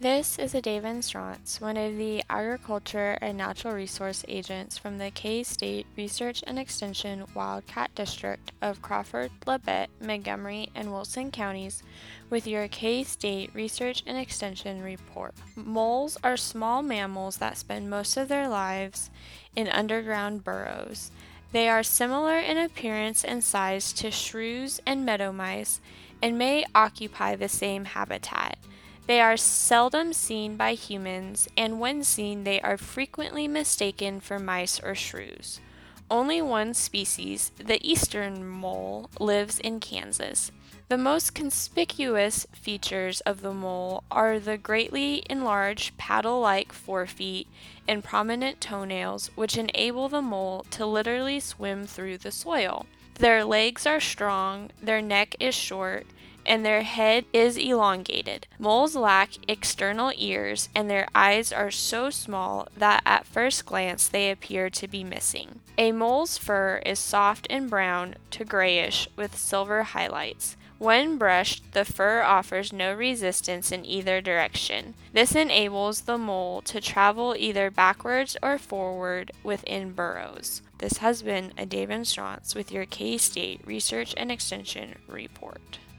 This is David Strauss, one of the Agriculture and Natural Resource Agents from the K-State Research and Extension Wildcat District of Crawford, Labette, Montgomery, and Wilson counties with your K-State Research and Extension report. Moles are small mammals that spend most of their lives in underground burrows. They are similar in appearance and size to shrews and meadow mice and may occupy the same habitat. They are seldom seen by humans, and when seen, they are frequently mistaken for mice or shrews. Only one species, the eastern mole, lives in Kansas. The most conspicuous features of the mole are the greatly enlarged paddle-like forefeet and prominent toenails, which enable the mole to literally swim through the soil. Their legs are strong, their neck is short, and their head is elongated. Moles lack external ears, and their eyes are so small that at first glance they appear to be missing. A mole's fur is soft and brown to grayish with silver highlights. When brushed, the fur offers no resistance in either direction. This enables the mole to travel either backwards or forward within burrows. This has been a David Strauss with your K-State Research and Extension report.